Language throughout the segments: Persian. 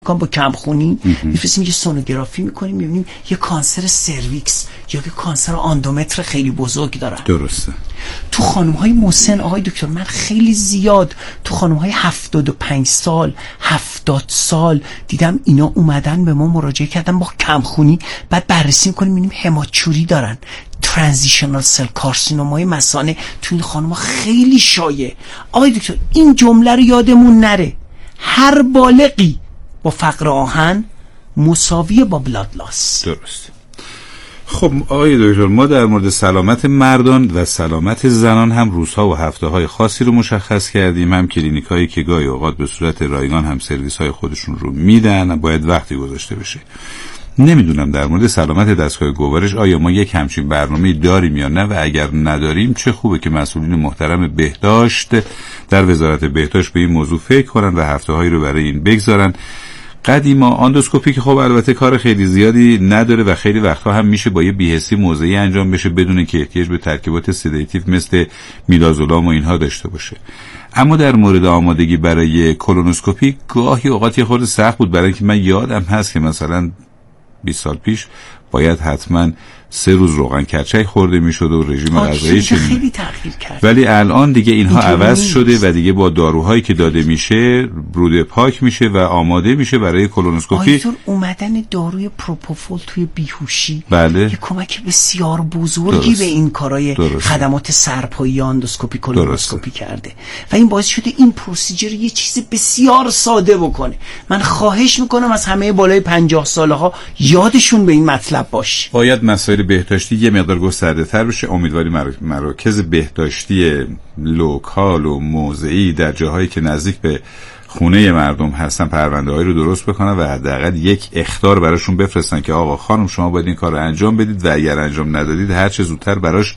با کمخونی میفرستیم یه سونوگرافی میکنیم، میبینیم یه کانسر سرویکس یا یه کانسر آندومتر خیلی بزرگ دارن. درسته. تو خانم‌های مسن آقای دکتر من خیلی زیاد تو خانم‌های 75 سال 70 سال دیدم اینا اومدن به ما مراجعه کردن با کمخونی، بعد بررسی میکنیم میبینیم هماچوری دارن، ترانزیشنال سل کارسینومای مثانه تو این خانم‌ها خیلی شایع. آقای دکتر این جمله رو یادمون نره، هر بالغی با فقر آهن مساوی با بلاد لاس. درست. خب آقای دکتر، ما در مورد سلامت مردان و سلامت زنان هم روزها و هفته‌های خاصی رو مشخص کردیم، هم کلینیکایی که گاهی اوقات به صورت رایگان هم سرویس‌های خودشون رو میدن، باید وقتی گذاشته بشه. نمیدونم در مورد سلامت دستگاه گوارش آیا ما یک همچین برنامه‌ای داریم یا نه، و اگر نداریم چه خوبه که مسئولین محترم بهداشت در وزارت بهداشت به این موضوع فکر کنن و هفته‌هایی رو برای این بگذارن. قدیما آندوسکوپی که خب البته کار خیلی زیادی نداره و خیلی وقتا هم میشه با یه بی‌حسی موضعی انجام بشه بدون که احتیاج به ترکیبات سدیتیو مثل میدازولام و اینها داشته باشه. اما در مورد آمادگی برای کولونوسکوپی گاهی اوقات یه خورده سخت بود، برای اینکه من یادم هست که مثلا 20 سال پیش باید حتما 3 روز روغن کرچک خورده میشد و رژیم غذایی خیلی تغییر کرد. ولی الان دیگه اینها عوض شده و دیگه با داروهایی که داده میشه روده پاک میشه و آماده میشه برای کولونوسکوپی. آیتور اومدن داروی پروپوفول توی بیهوشی بله. یه کمک بسیار بزرگی به این کارهای خدمات سرپایی آندوسکوپی کولونوسکوپی کرده و این باعث شده این پروسیجر یه چیز بسیار ساده بکنه. من خواهش میکنم از همه بالای 50 ساله ها یادشون به این مطلب باشه. باید مسائل بهداشتی یه مقدار گسترده تر بشه. امیدواریم مراکز بهداشتی لوکال و موضعی در جاهایی که نزدیک به خونه مردم هستن پرونده‌هایی رو درست بکنن و حداقل یک اخطار براشون بفرستن که آقا خانم شما باید این کار رو انجام بدید و اگر انجام ندادید هر چه زودتر براش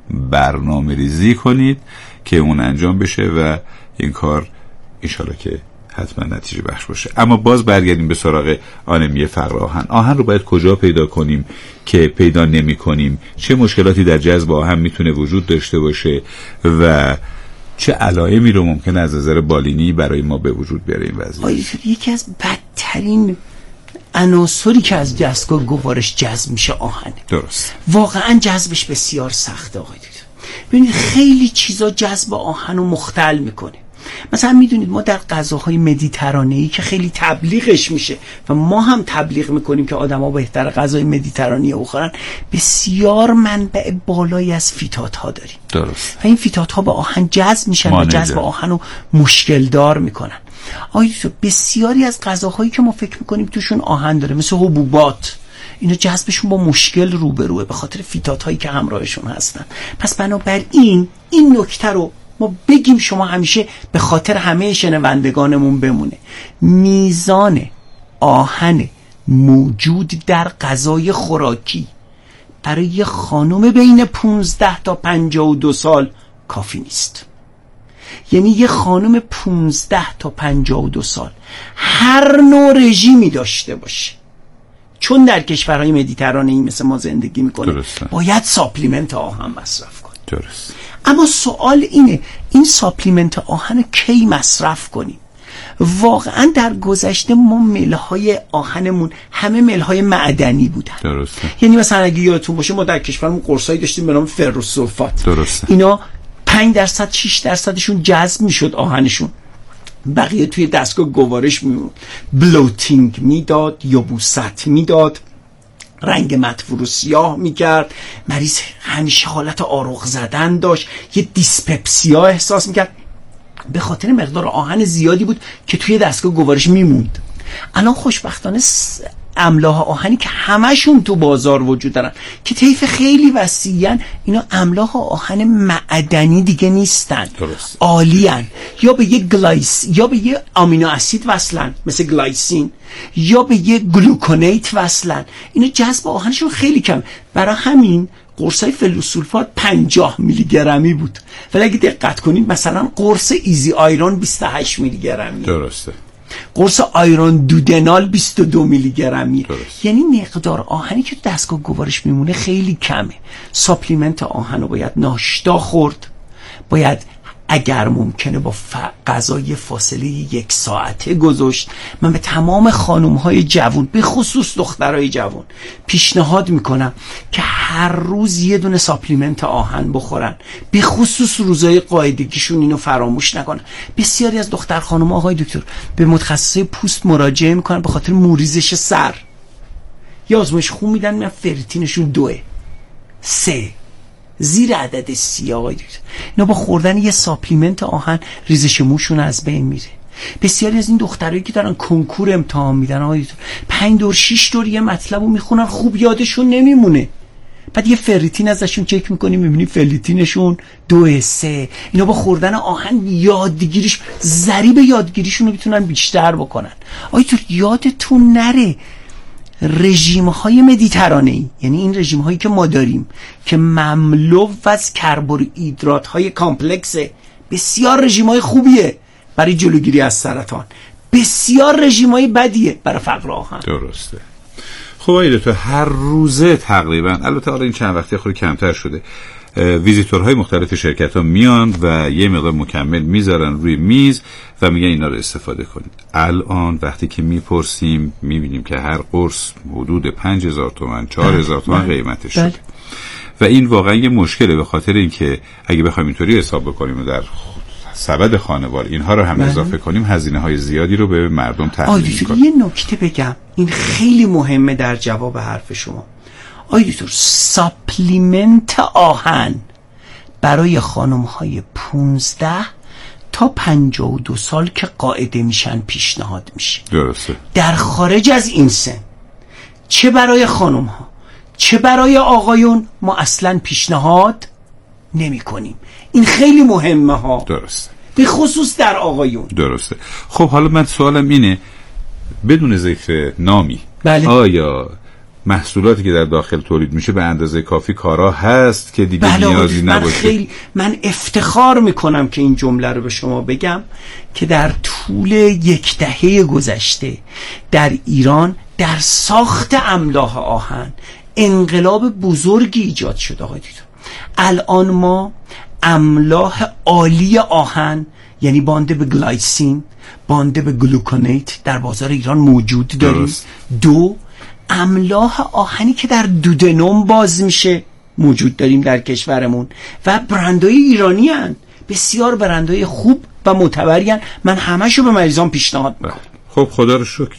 برنامه‌ریزی کنید که اون انجام بشه و این کار انشالله که حتما نتیجه بخش باشه. اما باز برگردیم به سراغ آنمی فقر آهن. آهن رو باید کجا پیدا کنیم که پیدا نمی کنیم؟ چه مشکلاتی در جذب آهن میتونه وجود داشته باشه و چه علائمی رو ممکن از نظر بالینی برای ما به وجود بیاره این وضعیت؟ یکی از بدترین عناصری که از دستگاه گوارش جذب میشه آهنه. درست. واقعا جذبش بسیار سخته آقای دکتر. ببینید خیلی چیزا جذب آهن رو مختل میکنه. مثلا میدونید ما در غذاهای مدیترانه‌ای که خیلی تبلیغش میشه و ما هم تبلیغ میکنیم که آدما بهتر غذای مدیترانه‌ای بخورن، بسیار منبع بالایی از فیتات ها داریم. درست. و این فیتات ها به آهن جذب میشن و جذب آهن رو مشکل دار میکنن. بسیاری از غذاهایی که ما فکر میکنیم توشون آهن داره مثل حبوبات، اینا جذبشون با مشکل روبروه به خاطر فیتات هایی که همراهشون هستن. پس بنابراین این نکته رو ما بگیم شما همیشه به خاطر همه شنوندگانمون بمونه. میزان آهن موجود در غذای خوراکی برای یه خانم بین 15 تا 52 سال کافی نیست. یعنی یه خانم 15 تا 52 سال هر نوع رژیمی داشته باشه، چون در کشورهای مدیترانه‌ای مثل ما زندگی میکنه باید ساپلیمنت آهن مصرف کنه. درست. اما سوال اینه این ساپلیمنت آهن کی مصرف کنیم؟ واقعا در گذشته ما ملهای آهنمون همه ملهای معدنی بودن. درسته. یعنی مثلا اگه یادتون باشه ما در کشورمون قرصایی داشتیم به نام فروسولفات. درسته. اینا 5% 6%شون جذب میشد آهنشون، بقیه توی دستگاه گوارش میموند. بلوتینگ میداد، یبوست میداد، رنگ مدفوع رو سیاه میکرد، مریض همیشه حالت آروغ زدن داشت، یه دیسپپسیا احساس میکرد، به خاطر مقدار آهن زیادی بود که توی دستگاه گوارش میموند. الان خوشبختانه املاح آهنی که همشون تو بازار وجود دارن که طیف خیلی وسیعن، اینا املاح آهن معدنی دیگه نیستن. درست. عالیان، یا به یه یا به یه آمینو اسید وصلن مثل گلایسین، یا به یه گلوکونیت وصلن. اینا جذب آهنشون خیلی کم، برای همین قرصای فلوسولفات 50 میلی گرمی بود، ولی اگه دقت کنید مثلا قرص ایزی آیرون 28 میلی گرمی. درسته. قرص آیرون دودنال 22 میلی گرمی. یعنی مقدار آهنی که دستگاه گوارش میمونه خیلی کمه. ساپلیمنت آهن رو باید ناشتا خورد، باید اگر ممکنه با غذای فاصله 1 ساعته گذاشت. من به تمام خانم‌های جوان، به خصوص دخترای جوان، پیشنهاد میکنم که هر روز یه دونه ساپلیمنت آهن بخورن، به خصوص روزهای قاعدگیشون اینو فراموش نکنن. بسیاری از دختر خانم‌ها آقای دکتر به متخصص پوست مراجعه میکنن به خاطر موریزش سر، یا آزمایش خون میدن میگن فرریتینشون 2، 3 زیر عدد 30. آقای دکتر اینا با خوردن یه ساپلیمنت آهن ریزش موشون از بین میره. بسیاری از این دخترایی که دارن کنکور امتحان میدن آقای دکتر 5 دور 6 دور یه مطلبو میخونن، خوب یادشون نمیمونه، بعد یه فرریتین ازشون چک میکنیم میبینیم فرریتینشون 2، 3. اینا با خوردن آهن یادگیریش، ضریب یادگیریشون رو میتونن بیشتر بکنن. آقای دکتر یادتون نره رژیم‌های مدیترانه‌ای، یعنی این رژیم‌هایی که ما داریم که مملو از کربوهیدرات‌های کامپلکس، بسیار رژیم‌های خوبیه برای جلوگیری از سرطان، بسیار رژیم‌های بدیه برای فقر آهن. درسته. خب آقای دکتر هر روزه تقریبا، البته حالا این چند وقته خیلی کمتر شده، ویزیتورهای مختلف شرکت‌ها میان و یه مقدار مکمل میذارن روی میز و میگن اینا رو استفاده کنید. الان وقتی که میپرسیم میبینیم که هر قرص حدود 5000 تومان 4000 تومان قیمتش شده و این واقعا یه مشکله، به خاطر اینکه اگه بخوایم اینطوری حساب بکنیم و در سبد خانوار اینها رو هم اضافه کنیم هزینه‌های زیادی رو به مردم تحمیل می‌کنیم. یه نکته بگم، این خیلی مهمه در جواب حرف شما. آقای دکتر ساپلیمنت آهن برای خانم‌های 15 تا 52 سال که قاعده میشن پیشنهاد میشه. درسته. در خارج از این سن چه برای خانم‌ها چه برای آقایون ما اصلا پیشنهاد نمی کنیم. این خیلی مهمه ها. درسته. به خصوص در آقایون. درسته. خب حالا من سوالم اینه، بدون ذکر نامی، بله. آیا محصولاتی که در داخل تولید میشه به اندازه کافی کارا هست که دیگه نیازی نباشه؟ من افتخار میکنم که این جمله رو به شما بگم که در طول 1 دهه گذشته در ایران در ساخت املاح آهن انقلاب بزرگی ایجاد شد. آقای دکتر الان ما املاح عالی آهن، یعنی بانده به گلایسین، بانده به گلوکونیت در بازار ایران موجود داریم. 2 املاح آهنی که در دودنوم باز میشه موجود داریم در کشورمون و برندهای ایرانی هن. بسیار برندهای خوب و معتبری هن. من همشو به مریضان پیشنهاد میکنم. خب خدا رو شکر.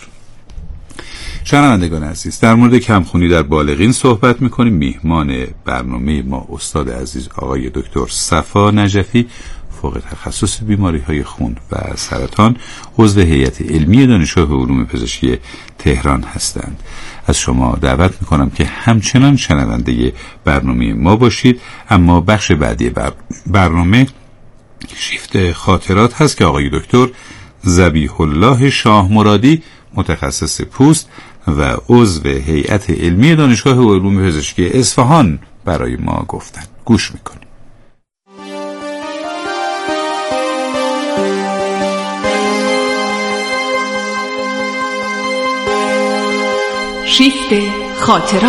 شنوندگان عزیز، در مورد کمخونی در بالغین صحبت میکنیم. میهمان برنامه ما استاد عزیز آقای دکتر صفا نجفی، فوق تخصص بیماری‌های خون و سرطان، عضو هیئت علمی دانشگاه علوم پزشکی تهران هستند. از شما دعوت میکنم که همچنان شنونده برنامه ما باشید. اما بخش بعدی برنامه شیفت خاطرات هست که آقای دکتر ذبیح الله شاه مرادی، متخصص پوست و عضو هیئت علمی دانشگاه علوم پزشکی اصفهان برای ما گفتند. گوش میکنیم. شیفت خاطرات.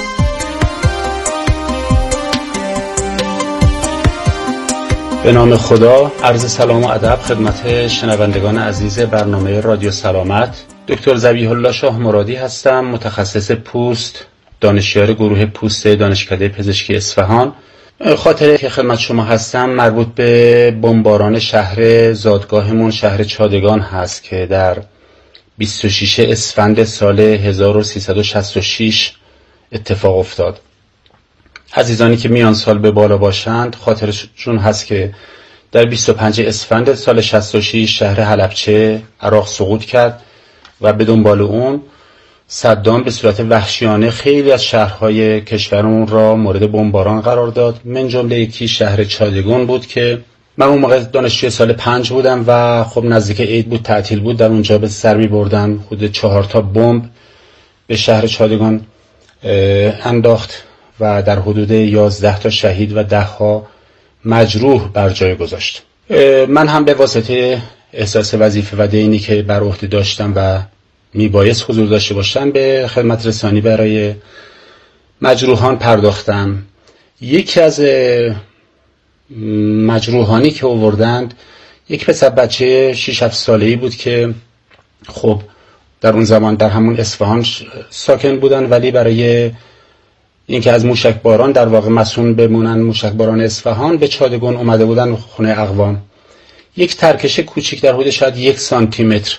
به نام خدا، عرض سلام و ادب خدمت شنوندگان عزیز برنامه رادیو سلامت. دکتر ذبیح الله شاه مرادی هستم، متخصص پوست، دانشیار گروه پوست دانشکده پزشکی اصفهان. خاطره که خدمت شما هستم مربوط به بمباران شهر زادگاهمون، شهر چادگان هست که در 26 اسفند سال 1366 اتفاق افتاد. عزیزانی که میان سال به بالا باشند خاطرشون هست که در 25 اسفند سال 66 شهر حلبچه عراق سقوط کرد و به دنبال اون صدام به صورت وحشیانه خیلی از شهرهای کشورمون را مورد بمباران قرار داد. من جمله یکی شهر چادگان بود که من اون موقع دانشجوی سال 5 بودم و خب نزدیک عید بود، تعطیل بود، در اونجا به سر می بردن. حدود 4 تا بمب به شهر چادگان انداخت و در حدود 11 تا شهید و 10 ها مجروح بر جای گذاشت. من هم به واسطه احساس وظیفه و دینی که بر عهده داشتم و میبایست حضور داشته باشم به خدمت رسانی برای مجروحان پرداختم. یکی از مجروحانی که آوردند، یک پسر بچه 6-7 ساله‌ای بود که خب در اون زمان در همون اصفهان ساکن بودن، ولی برای اینکه از موشکباران در واقع مسئول بمونن، موشکباران اصفهان، به چادگون اومده بودن خونه اقوام. یک ترکش کوچیک در حدود شاید 1 سانتیمتر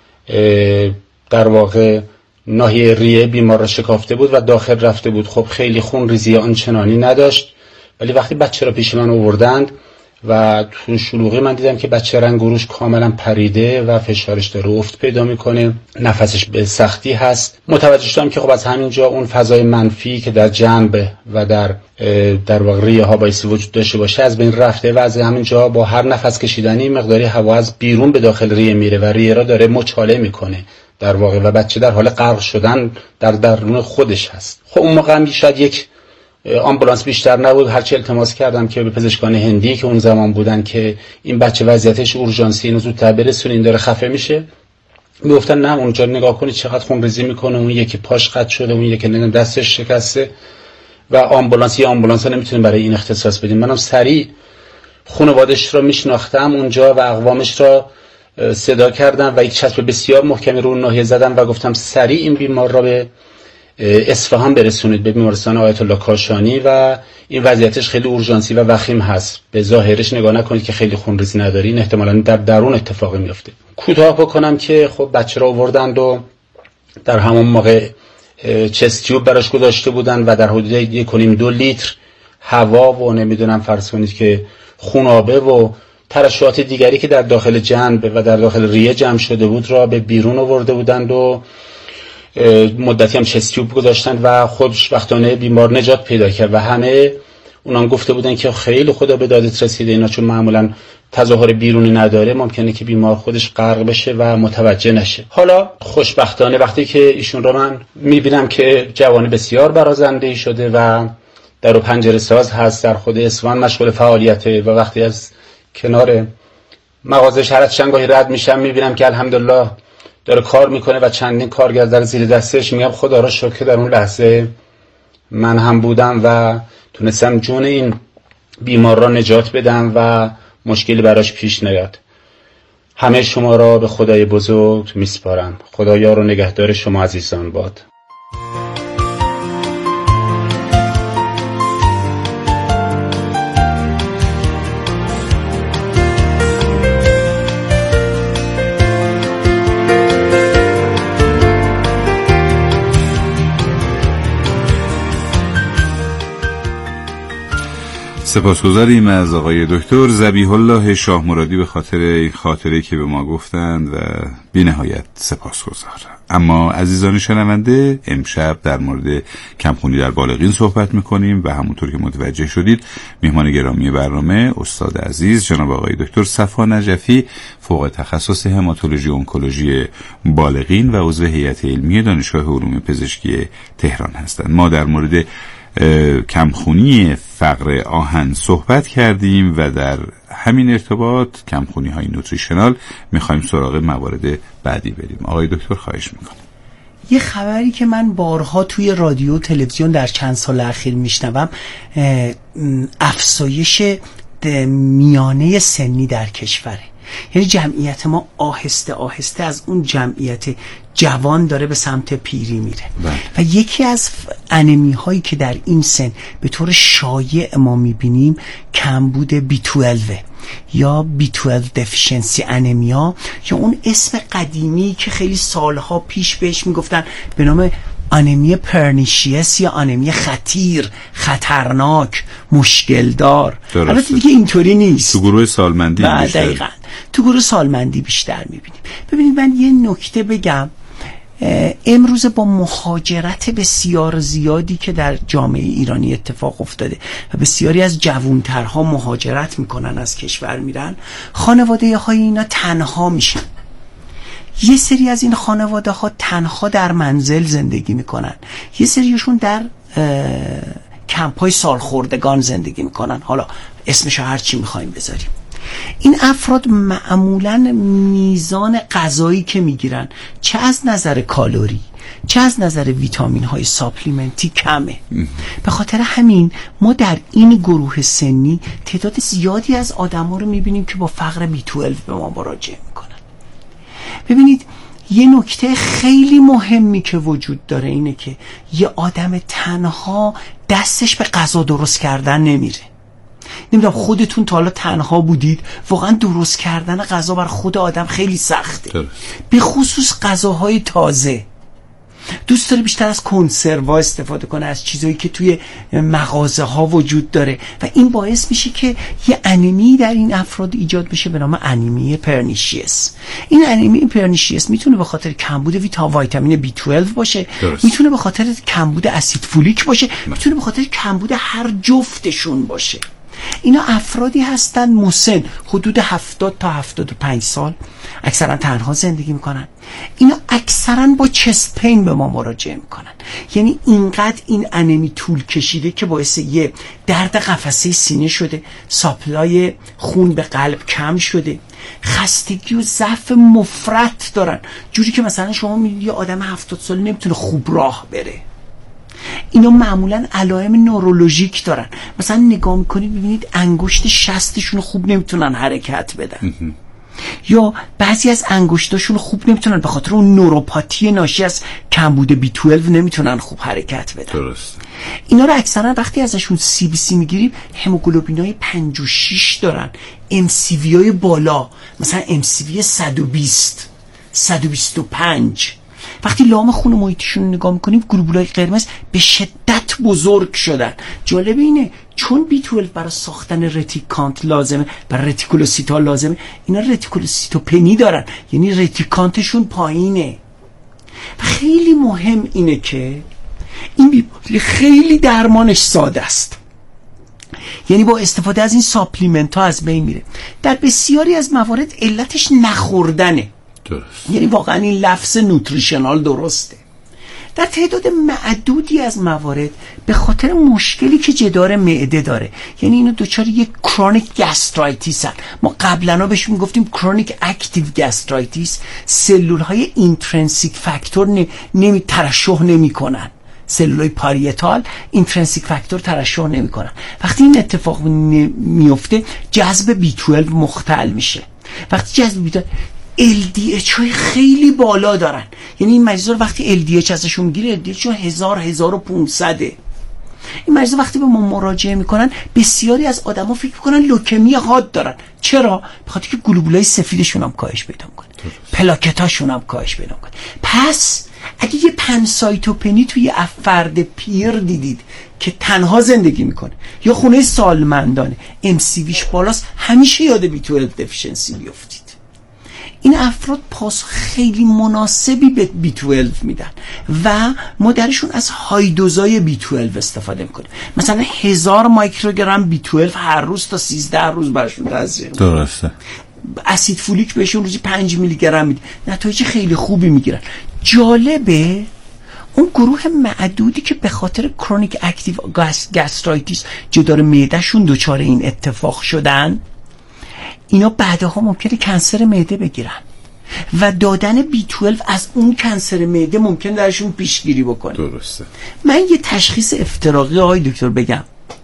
در واقع ناحیه ریه بیمار را شکافته بود و داخل رفته بود. خب خیلی خون ریزی آنچنانی نداشت، ولی وقتی بچه را پیش من آوردند و تو شلوغی من دیدم که بچه رنگ و روش کاملا پریده و فشارش داره افت پیدا میکنه، نفسش به سختی هست. متوجه شدم که خب از همینجا اون فضای منفی که در جنب و در واقع ریه ها بایستی وجود داشته باشه از بین رفته و از همینجا با هر نفس کشیدنی مقداری هوا از بیرون به داخل ریه میره و ریه را داره مچاله میکنه در واقع، و بچه در حال غرق شدن در درون خودش هست. خب اون موقع شاید یک آمبولانس بیشتر نبود، هرچی التماس کردم که به پزشکان هندی که اون زمان بودن که این بچه وضعیتش اورژانسی، اینو زودتر برسونین داره خفه میشه، میگفتن نه اونجا نگاه کنید چقدر خون ریزی میکنه، اون یکی پاش قطع شده، اون یکی دستش شکسته و آمبولانس ها نمیتونیم برای این اختصاص بدیم. منم سریع خانواده‌اش رو میشناختم اونجا و اقوامش را صدا کردم و یک چسب بسیار محکمی رو ناحیه زدم و گفتم سریع این بیمار را به اصفهان برسونید، به بیمارستان آیت الله کاشانی و این وضعیتش خیلی اورژانسی و وخیم هست. به ظاهرش نگاه نکنید که خیلی خونریزی نداری، احتمالاً در درون اتفاقی میفته. کوتاه بکنم که خب بچه را آوردند و در همون موقع چست تیوب براش گذاشته بودن و در حدود 1.5-2 لیتر هوا و نمیدونم فرض کنید که خونابه و ترشحات دیگری که در داخل جنب و در داخل ریه جمع شده بود را به بیرون آورده بودند و مدتی هم چست تیوب گذاشتن و خوشبختانه بیمار نجات پیدا کرد و همه اونان گفته بودن که خیلی خدا به دادت رسیده، اینا چون معمولا تظاهر بیرونی نداره ممکنه که بیمار خودش غرق بشه و متوجه نشه. حالا خوشبختانه وقتی که ایشون رو من میبینم که جوان بسیار برازنده‌ای شده و در و پنجره ساز هست، در خود اصفهان مشغول فعالیته و وقتی از کنار مغازه شرط شنگاهی رد میشم میبینم که الحمدلله داره کار میکنه و چندین کارگر در زیر دستش. میگم خدا را شکر در اون لحظه من هم بودم و تونستم جون این بیمار را نجات بدم و مشکلی براش پیش نیاد. همه شما را به خدای بزرگ میسپارم. خدا یار و نگهدار شما عزیزان باد. سپاسگزاریم از آقای دکتر ذبیح الله شاه مرادی به خاطر این خاطره که به ما گفتند و بی نهایت سپاسگزار. اما عزیزان شنونده، امشب در مورد کمخونی در بالغین صحبت میکنیم و همونطور که متوجه شدید میهمان گرامی برنامه استاد عزیز جناب آقای دکتر صفا نجفی، فوق تخصص هماتولوژی اونکولوژی بالغین و عضو هیئت علمی دانشگاه علوم پزشکی تهران هستند. ما در مورد کمخونی فقر آهن صحبت کردیم و در همین ارتباط کمخونی های نوتریشنال میخوایم سراغ موارد بعدی بریم. آقای دکتر خواهش میکنم. یه خبری که من بارها توی رادیو و تلویزیون در چند سال اخیر میشنوم، افزایش میانه سنی در کشوره. یعنی جمعیت ما آهسته آهسته از اون جمعیت جوان داره به سمت پیری میره و یکی از انمی هایی که در این سن به طور شایع ما میبینیم کمبود B12 یا B12 deficiency انمیا، یا اون اسم قدیمی که خیلی سالها پیش بهش میگفتن به نام آنمی پرنیشیس یا آنمی خطرناک مشکلدار. البته دیگه اینطوری نیست، تو گروه سالمندی بیشتر. دقیقاً تو گروه سالمندی بیشتر میبینیم. ببینید من یه نکته بگم، امروز با مهاجرت بسیار زیادی که در جامعه ایرانی اتفاق افتاده و بسیاری از جوانترها مهاجرت میکنن، از کشور میرن، خانواده های اینا تنها میشن. یه سری از این خانواده ها تنها در منزل زندگی میکنن، یه سریشون در کمپ های سالخوردگان زندگی میکنن، حالا اسمشو هر چی میخوایم بذاریم. این افراد معمولاً میزان غذایی که میگیرن، چه از نظر کالری چه از نظر ویتامین های ساپلیمنتی کمه. به خاطر همین ما در این گروه سنی تعداد زیادی از آدما رو میبینیم که با فقر B12 به ما مراجعه میکنن. ببینید یه نکته خیلی مهمی که وجود داره اینه که یه آدم تنها دستش به غذا درست کردن نمیره. نمیدونم خودتون تا حالا تنها بودید، واقعا درست کردن غذا بر خود آدم خیلی سخته، به خصوص غذاهای تازه. دوست داره بیشتر از کنسروا استفاده کنه، از چیزایی که توی مغازه ها وجود داره و این باعث میشه که یه انیمی در این افراد ایجاد بشه به نام انیمی پرنیشیس. این انیمی پرنیشیس میتونه به خاطر کمبود ویتامین B12 باشه، میتونه به خاطر کمبود اسید فولیک باشه، میتونه به خاطر کمبود هر جفتشون باشه. اینا افرادی هستن مسن حدود 70 تا 75 سال، اکثرا تنها زندگی میکنن. اینا اکثرا با چست پین به ما مراجعه میکنن، یعنی اینقدر این انمی طول کشیده که باعث یه درد قفسه سینه شده، ساپلای خون به قلب کم شده، خستگی و ضعف مفرط دارن، جوری که مثلا شما میدید یه آدم 70 ساله نمیتونه خوب راه بره. اینا معمولا علائم نورولوژیک دارن، مثلا نگاه میکنید ببینید انگشت شستشون خوب نمیتونن حرکت بدن یا بعضی از انگشتاشون خوب نمیتونن به خاطر اون نوروپاتی ناشی از کمبود B12 نمیتونن خوب حرکت بدن. درست. اینا رو اکثرا وقتی ازشون CBC میگیریم هموگلوبینای 56 دارن، MCV های بالا، مثلا MCV 120 125. وقتی لام خون محیطیشون رو نگاه میکنیم گلوبولای قرمز به شدت بزرگ شدن. جالب اینه چون B12 برای ساختن رتیکانت لازمه، برای رتیکولوسیتا لازمه، اینا رتیکولوسیتوپنی دارن، یعنی رتیکانتشون پایینه. خیلی مهم اینه که این بیماری خیلی درمانش ساده است، یعنی با استفاده از این ساپلیمنت ها از بین میره. در بسیاری از موارد علتش نخوردنه. درست. یعنی واقعا این لفظ نوتریشنال درسته. در تعداد معدودی از موارد به خاطر مشکلی که جدار معده داره، یعنی اینو دوچار یک کرونیک گاسترایتیس هست. ما قبلا بهش میگفتیم کرونیک اکتیو گاسترایتیس. سلول های اینترنسیک فاکتور ترشح نمی کنن، سلولای پاریتال اینترنسیک فاکتور ترشح نمی کنن. وقتی این اتفاق میفته جذب B12 مختل میشه. وقتی جذب B12 LDH های خیلی بالا دارن، یعنی این مریضا رو وقتی LDH ازشون میگیره LDH 1000-1500. این مریضا وقتی به ما مراجعه میکنن بسیاری از آدما فکر میکنن لوکمی حاد دارن. چرا؟ به خاطر که گلوبولای سفیدشون هم کاهش پیدا میکنه، پلاکتاشون هم کاهش پیدا میکنه. پس اگه یه پنسایتوپنی توی فرد پیر دیدید که تنها زندگی میکنه یا خونه سالمندانه MCVش بالاست، همیشه یاد B12 دفیشنسی بیافتید. این افراد پاس خیلی مناسبی به B12 میدن و ما درشون از های دوزای B12 استفاده میکنیم. مثلا 1000 مایکروگرم B12 هر روز تا 13 روز برشون تزریق. درسته. اسید فولیک بهشون روزی 5 میلی گرم میده، نتایج خیلی خوبی میگیرن. جالبه اون گروه معدودی که به خاطر کرونیک اکتیو گاسترایتیس جدار معدهشون دچار این اتفاق شدن، اینا بعدها ممکنه کنسر معده بگیرن و دادن B12 از اون کنسر معده ممکنه درشون پیشگیری بکنه. درسته. من یه تشخیص افتراقی آقای دکتر بگم.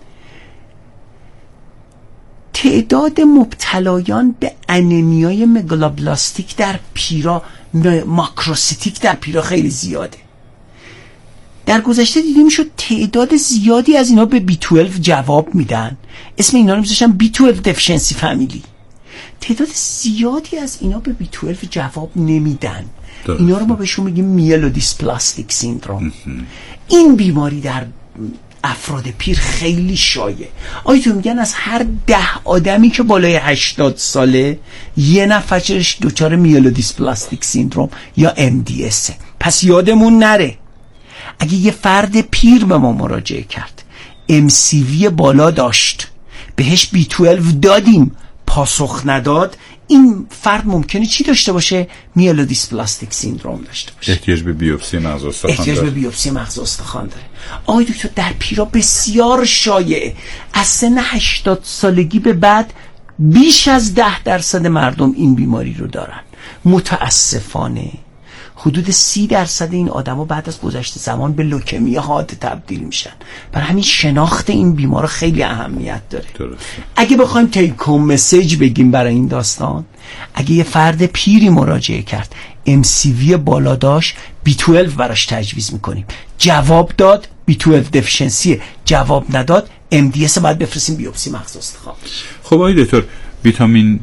تعداد مبتلایان به انمیای مگالوبلاستیک در پیرا، ماکروسیتیک در پیرا خیلی زیاده. در گذشته دیده میشد تعداد زیادی از اینا به B12 جواب میدن، اسم اینا رو میذاشتن B12 deficiency family. تعداد زیادی از اینا به B12 جواب نمیدن. اینا رو ما بهشون میگیم میلودیسپلاستیک سیندروم. این بیماری در افراد پیر خیلی شایع. آیتون میگن از هر 10 آدمی که بالای 80 ساله یه نفرش دچار میلودیسپلاستیک سیندروم یا MDS. پس یادمون نره اگه یه فرد پیر به ما مراجعه کرد، MCV بالا داشت، بهش B12 دادیم پاسخ نداد، این فرد ممکنه چی داشته باشه؟ میلودیسپلاستیک سیندروم داشته باشه. احتیاج به بیوپسی مغز استخوان داره. احتیاج به بیوپسی مغز استخوان داره. آقای دکتر در پیرا بسیار شایعه. از سن 80 سالگی به بعد بیش از 10% مردم این بیماری رو دارن. متاسفانه حدود 30% این آدما بعد از گذشت زمان به لوکمی حاد تبدیل میشن. برای همین شناخت این بیمار خیلی اهمیت داره. درسته. اگه بخوایم تیک هوم مسیج بگیم برای این داستان، اگه یه فرد پیری مراجعه کرد MCV بالا داشت، B12 براش تجویز میکنیم. جواب داد، B12 دفیشنسیه. جواب نداد، MDS باید بفرستیم بیوپسی مغز استخوان. خب آقای دکتر، ویتامین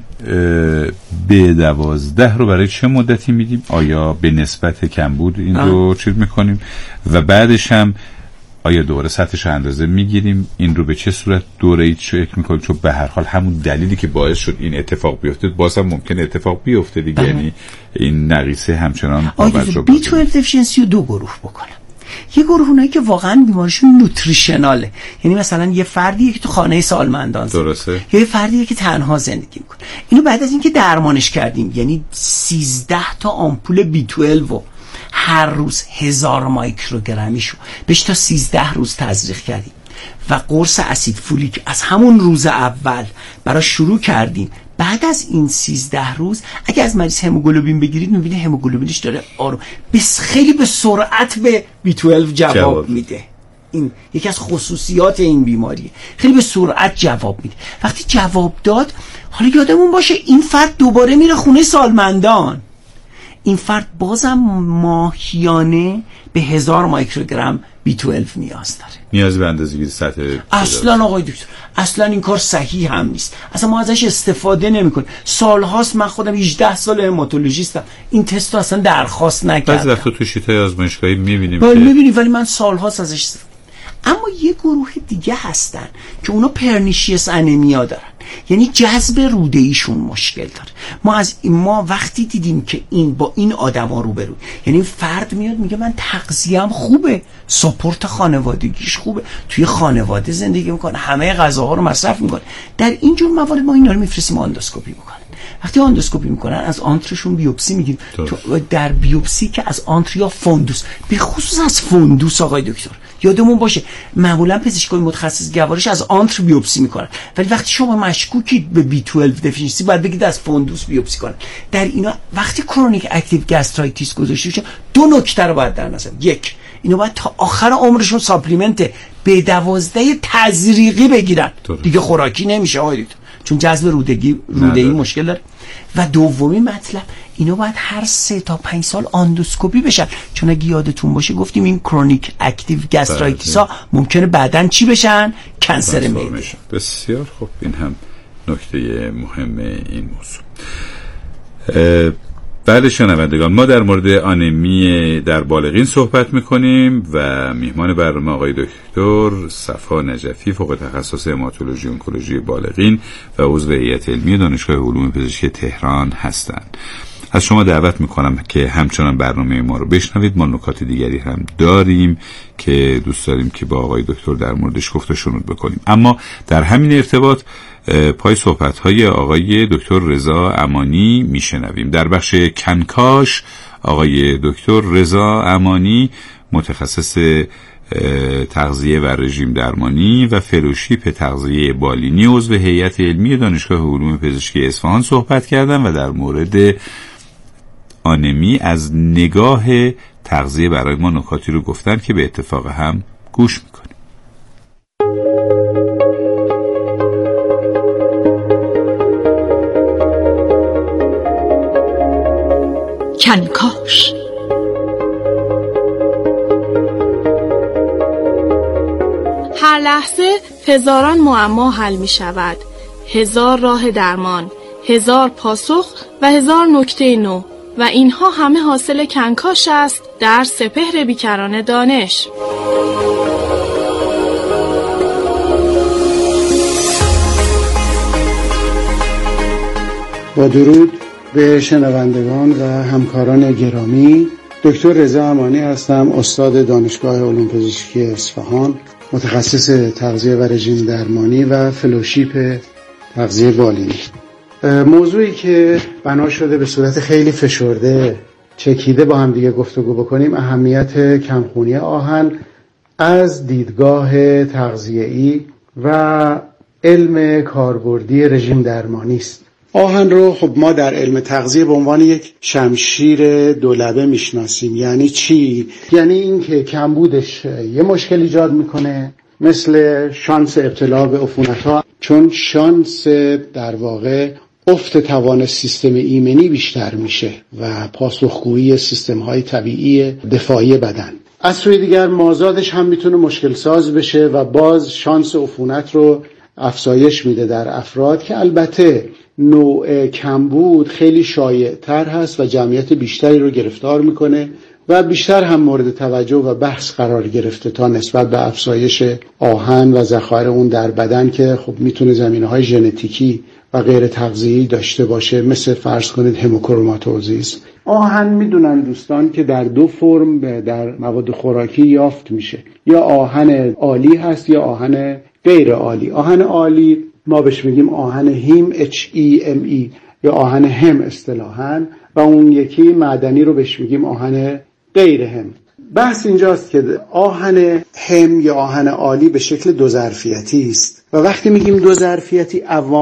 B12 رو برای چه مدتی میدیم؟ آیا به نسبت کمبود این رو چیز میکنیم و بعدش هم آیا دوباره سطحش اندازه میگیریم؟ این رو به چه صورت دوره‌ای چک میکنیم؟ چون به هر حال همون دلیلی که باعث شد این اتفاق بیفته باز هم ممکنه اتفاق بیفته دیگه. یعنی این نقیصه همچنان توجه B12 دفیشنسی رو دو گروه بکنم. یه گروه اونایی که واقعا بیماریشون نوتریشناله، یعنی مثلا یه فردیه که تو خانه سالمندان درسته، یا یه فردیه که تنها زندگی میکنه. اینو بعد از اینکه درمانش کردیم، یعنی 13 تا آمپول B12 و هر روز 1000 مایکروگرمیشو بهش تا 13 روز تزریق کردیم و قرص اسید فولیک از همون روز اول برای شروع کردیم. بعد از این 13 روز اگه از مریض هموگلوبین بگیرید میبینید هموگلوبینش داره آروم خیلی به سرعت به B12 جواب میده. این یکی از خصوصیات این بیماریه، خیلی به سرعت جواب میده. وقتی جواب داد، حالا یادمون باشه این فرد دوباره میره خونه سالمندان. این فرد بازم ماهیانه به 1000 مایکروگرم B12 نیاز داره. نیاز به اندازه‌گیری سطح اصلا آقای دکتر، اصلا این کار صحیح هم نیست. اصلا ما ازش استفاده نمی‌کنیم. سال‌هاست من خودم 18 سال هماتولوژیستم، این تست رو اصلا درخواست نکردم. بعضی وقتا تو شیت‌های آزمایشگاهی می‌بینیم که می‌بینیم، ولی من سال‌هاست ازش استفاده. اما یه گروه دیگه هستن که اونا پرنیشیس انیمیا دارن، یعنی جذب روده ایشون مشکل داره. ما وقتی دیدیم که این با این آدما روبرو، یعنی این فرد میاد میگه من تغذیه‌ام خوبه، ساپورت خانوادگیش خوبه، توی خانواده زندگی میکنه، همه غذاها رو مصرف میکنه، در این جور موارد ما اینا رو میفرستیم آندوسکوپی میکنن. وقتی آندوسکوپی میکنن از آنترشون بیوپسی میگیریم. در بیوپسی که از آنتر یا فوندوس، به خصوص از فوندوس آقای دکتر یادمون باشه معمولا پزشکای متخصص گوارش از آنتر بیوپسی میکنن، ولی وقتی شما مشکوکید به B12 دفیشنسی باید بگید از فوندوس بیوپسی کنن. در اینا وقتی کرونیک اکتیو گاسترایتیس گذاشته بشه، دو نکته رو باید در نظر. یک، اینا باید تا آخر عمرشون ساپلیمنت B12 تزریقی بگیرن. دیگه خوراکی نمیشه آقای دکتر، چون جذب روده‌ای مشکل داره. و دومی مطلب، اینا باید هر 3 تا 5 سال آندوسکوپی بشن، چون اگه یادتون باشه گفتیم این کرونیک اکتیو گاسترایتیس ها ممکنه بعداً چی بشن؟ کنسر معده. بسیار خوب، این هم نکته مهم این موضوع. بله شنوندگان، ما در مورد آنمی در بالغین صحبت میکنیم و میهمان برنامه آقای دکتر صفا نجفی، فوق تخصص هماتولوژی اونکولوژی بالغین و عضو هیئت علمی دانشگاه علوم پزشکی تهران هستند. از شما دعوت میکنم که همچنان برنامه ما رو بشنوید. ما نکات دیگری هم داریم که دوست داریم که با آقای دکتر در موردش گفت و شنود بکنیم. اما در همین ارتباط پای صحبت‌های آقای دکتر رضا امانی میشنویم. در بخش کنکاش آقای دکتر رضا امانی، متخصص تغذیه و رژیم درمانی و فلوشیپ تغذیه بالینی، عضو هیئت علمی دانشگاه علوم پزشکی اصفهان صحبت کردن و در مورد آنمی از نگاه تغذیه برای ما نکاتی رو گفتن که به اتفاق هم گوش میکنیم. کنکاش. هر لحظه هزاران معما حل می شود، 1000 راه درمان، 1000 پاسخ و 1000 نکته نو، و اینها همه حاصل کنکاش است در سپهر بیکران دانش. با درود به شنوندگان و همکاران گرامی، دکتر رضا امانی هستم، استاد دانشگاه علوم پزشکی اصفهان، متخصص تغذیه و رژیم درمانی و فلوشیپ تغذیه بالینی. موضوعی که بنا شده به صورت خیلی فشرده چکیده با هم دیگه گفتگو بکنیم، اهمیت کمخونی آهن از دیدگاه تغذیه‌ای و علم کاربردی رژیم درمانی است. آهن رو خب ما در علم تغذیه به عنوان یک شمشیر دولبه میشناسیم. یعنی چی؟ یعنی این که کمبودش یه مشکل ایجاد میکنه، مثل شانس ابتلا به عفونت‌ها، چون شانس در واقع افت توان سیستم ایمنی بیشتر میشه و پاسخگویی سیستم‌های طبیعی دفاعی بدن. از سوی دیگر مازادش هم میتونه مشکل ساز بشه و باز شانس عفونت رو افزایش میده در افراد که البته نوع کمبود خیلی شایع تر هست و جمعیت بیشتری رو گرفتار میکنه و بیشتر هم مورد توجه و بحث قرار گرفته تا نسبت به افزایش آهن و ذخایر اون در بدن که خب میتونه زمینه‌های ژنتیکی و غیر تغذیه‌ای داشته باشه، مثل فرض کنید هموکروماتوزیس. آهن میدونن دوستان که در دو فرم در مواد خوراکی یافت میشه، یا آهن عالی هست یا آهن غیر عالی. آهن عالی ما بهش میگیم آهن هیم HEME یا آهن هم اصطلاحاً، و اون یکی معدنی رو بهش میگیم آهن غیر هم. بحث اینجاست که آهن هم یا آهن عالی به شکل دو ظرفیتی است و وقتی میگیم دو ظرفیتی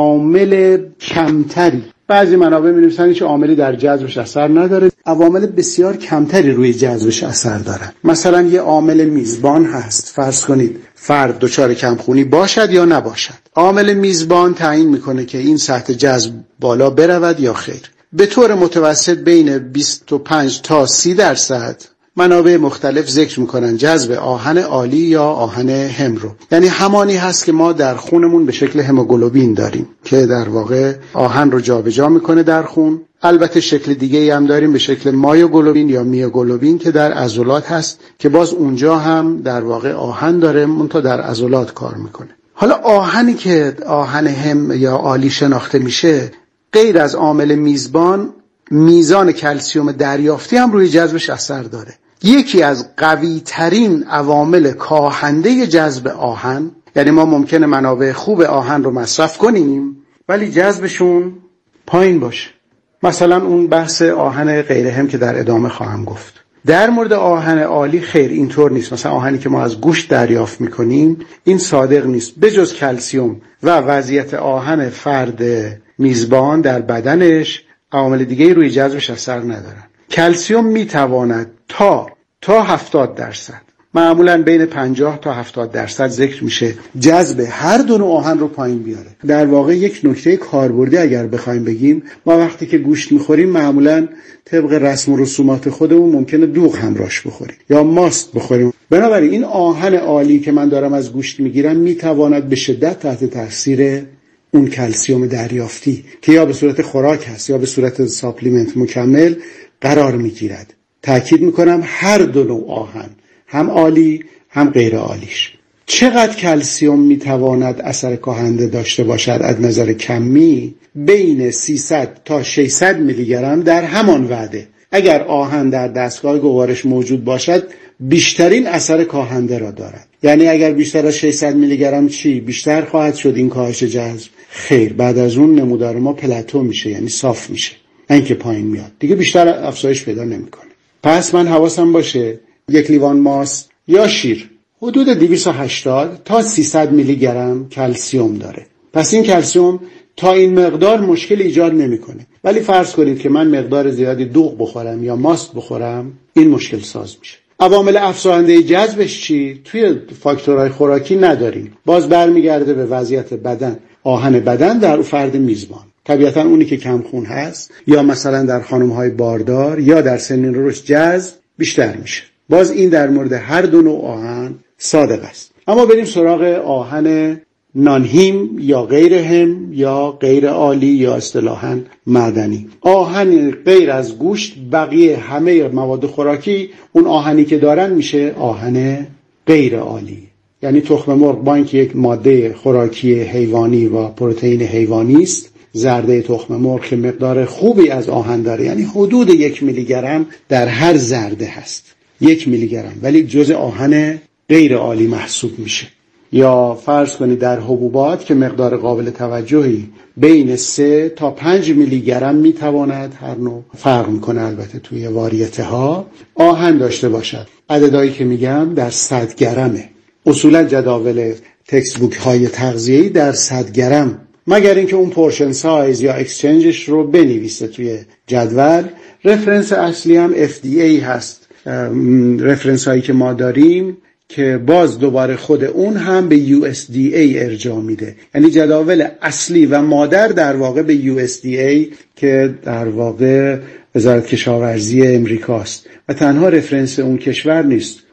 عوامل کمتری، بعضی منابع می‌نویسن هیچ عاملی در جذبش اثر نداره، عوامل بسیار کمتری روی جذبش اثر دارن. مثلا یه عامل میزبان هست، فرض کنید فرد دچار کمخونی باشد یا نباشد. عامل میزبان تعیین میکنه که این سطح جذب بالا برود یا خیر. به طور متوسط بین 25 تا 30% منابع مختلف ذکر میکنن جذب آهن عالی یا آهن هم رو. یعنی همانی هست که ما در خونمون به شکل هموگلوبین داریم که در واقع آهن رو جابجا میکنه در خون. البته شکل دیگه هم داریم به شکل مایوگلوبین یا میوگلوبین که در عضلات هست که باز اونجا هم در واقع آهن داره، منتها در عضلات کار میکنه. حالا آهنی که آهن هم یا عالی شناخته میشه، غیر از عامل میزبان، میزان کلسیم دریافتی هم روی جذبش اثر داره. یکی از قوی ترین عوامل کاهنده جذب آهن، یعنی ما ممکنه منابع خوب آهن رو مصرف کنیم ولی جذبشون پایین باشه. مثلا اون بحث آهن غیر هم که در ادامه خواهم گفت. در مورد آهن عالی خیر اینطور نیست. مثلا آهنی که ما از گوشت دریافت میکنیم این صادق نیست. بجز کلسیم و وضعیت آهن فرد میزبان در بدنش، عوامل دیگه روی جذبش اثر ندارن. کلسیم میتواند تا 70%، معمولا بین 50 تا 70% ذکر میشه، جذب هر دو نوع آهن رو پایین بیاره. در واقع یک نکته کاربردی اگر بخوایم بگیم، ما وقتی که گوشت میخوریم معمولا طبق رسم و رسومات خودمون ممکنه دوغ همراهش بخوریم یا ماست بخوریم. بنابراین این آهن عالی که من دارم از گوشت میگیرم میتواند به شدت تحت تاثیر اون کلسیم دریافتی که یا به صورت خوراک هست یا به صورت ساپلیمنت مکمل قرار میگیرد. تأکید میکنم هر دو نوع آهن، هم عالی هم غیر عالیش. چقدر کلسیم میتواند اثر کاهنده داشته باشد از نظر کمی؟ بین 300 تا 600 میلی گرم در همان وعده. اگر آهن در دستگاه گوارش موجود باشد بیشترین اثر کاهنده را دارد. یعنی اگر بیشتر از 600 میلی گرم چی؟ بیشتر خواهد شد این کاهش جذب؟ خیر، بعد از اون نمودار ما پلاتو میشه، یعنی صاف میشه، این که پایین میاد دیگه بیشتر افزایش پیدا نمیکنه. پس من حواسم باشه یک لیوان ماست یا شیر حدود 280 تا 300 میلی گرم کلسیم داره. پس این کلسیم تا این مقدار مشکل ایجاد نمیکنه. ولی فرض کنید که من مقدار زیادی دوغ بخورم یا ماست بخورم، این مشکل ساز میشه. عوامل افزاینده جذبش چی؟ توی فاکتورهای خوراکی نداریم. باز برمیگرده به وضعیت بدن، آهن بدن در فرد میزبان. طبیعتا اونی که کم خون هست یا مثلا در خانم‌های باردار یا در سنین رشد جذب بیشتر میشه. باز این در مورد هر دو نوع آهن صادق است. اما بریم سراغ آهن نانهیم یا غیر هم یا غیر عالی یا اصطلاحاً معدنی. آهن غیر از گوشت، بقیه همه مواد خوراکی اون آهنی که دارن میشه آهن غیر عالی. یعنی تخم مرغ با اینکه یک ماده خوراکی حیوانی و پروتئین حیوانی است، زرده تخم مرغ که مقدار خوبی از آهن داره، یعنی حدود 1 میلی گرم در هر زرده هست، 1 میلی گرم، ولی جزء آهن غیر عالی محسوب میشه. یا فرض کنید در حبوبات که مقدار قابل توجهی بین 3 تا 5 میلی گرم میتواند، هر نوع فرق میکنه البته توی واریته ها، آهن داشته باشد. عددهایی که میگم در 100 گرمه. اصولا جداول تکست بوک های تغذیه‌ای در 100 گرم مگر اینکه اون پورشن سایز یا اکسچنجش رو بنویسه توی جدول. رفرنس اصلی هم FDA هست. رفرنس هایی که ما داریم که باز دوباره خود اون هم به USDA ارجاع میده، یعنی جداول اصلی و مادر در واقع به USDA که در واقع وزارت کشاورزی امریکاست و تنها رفرنس اون کشور نیست.